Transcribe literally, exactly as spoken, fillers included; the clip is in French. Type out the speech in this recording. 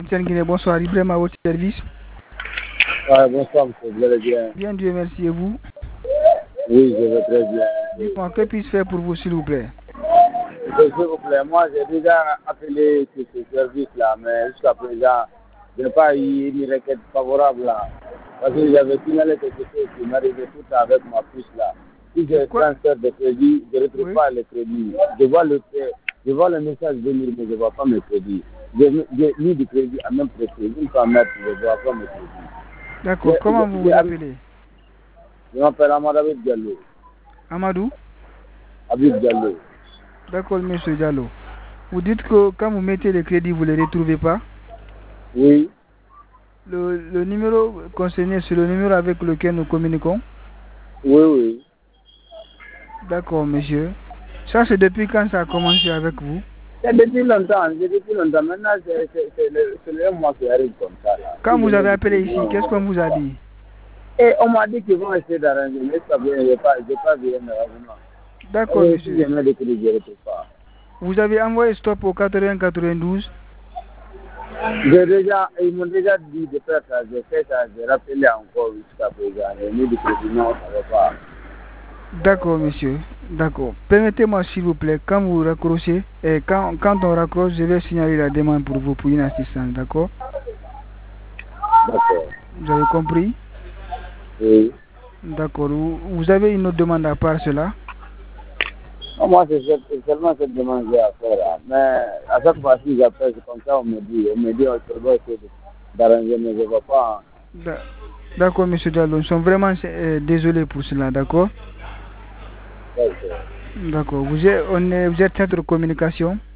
Guinée, bonsoir, Ibrahim à votre service. Ouais, bonsoir, monsieur, vous allez bien? Bien, Dieu merci, et vous? Oui, je vais très bien. Dites-moi, que puis-je faire pour vous, s'il vous plaît? S'il vous plaît, moi j'ai déjà appelé sur ce service-là, mais jusqu'à présent, je n'ai pas eu une requête favorable là. Parce que j'avais signalé quelque chose qui m'arrivait tout avec ma puce là. Si je transfère de crédit, je ne retrouve oui. pas le crédit. Je vois le, je vois le message venir, mais je ne vois pas mes crédits. J'ai mis du crédit à même prix. Une fois mettre, je ne vois pas mes crédits. D'accord, comment vous vous appelez? Je m'appelle Amadou Diallo. Amadou? Habib Diallo. D'accord, monsieur Diallo. Vous dites que quand vous mettez le crédit, vous ne les retrouvez pas? Oui. Le, le numéro concerné, c'est le numéro avec lequel nous communiquons? Oui, oui. D'accord, monsieur. Ça, c'est depuis quand ça a commencé avec vous? C'est depuis longtemps, c'est depuis longtemps. Maintenant, c'est le, le mois qui arrive comme ça. Là. Quand vous avez appelé ici, qu'est-ce qu'on vous a dit? Et on m'a dit qu'ils vont essayer d'arranger, mais ça vient, je n'ai pas, pas vu un arrangement. D'accord, monsieur. Si je mets des crédits, je ne retrouve pas. Vous avez envoyé stop au quatre-vingts quatre-vingt-douze? J'ai déjà, ils m'ont déjà dit de faire ça, j'ai fait ça, j'ai rappelé encore jusqu'à présent. J'ai mis des crédits, non, ça ne va pas. D'accord, monsieur. D'accord. Permettez-moi, s'il vous plaît, quand vous raccrochez, et quand, quand on raccroche, je vais signaler la demande pour vous, pour une assistance, d'accord? D'accord. Vous avez compris? Oui. D'accord. Vous, vous avez une autre demande à part cela? Non, moi, c'est seulement cette demande que j'ai à faire. Là. Mais à chaque fois que j'appelle, c'est comme ça, on me dit, on me dit, on va essayer d'arranger, mais je ne vois pas. D'accord, monsieur Diallo, nous sommes vraiment euh, désolés pour cela, d'accord? D'accord. D'accord. Vous êtes, on est, vous êtes centre de communication?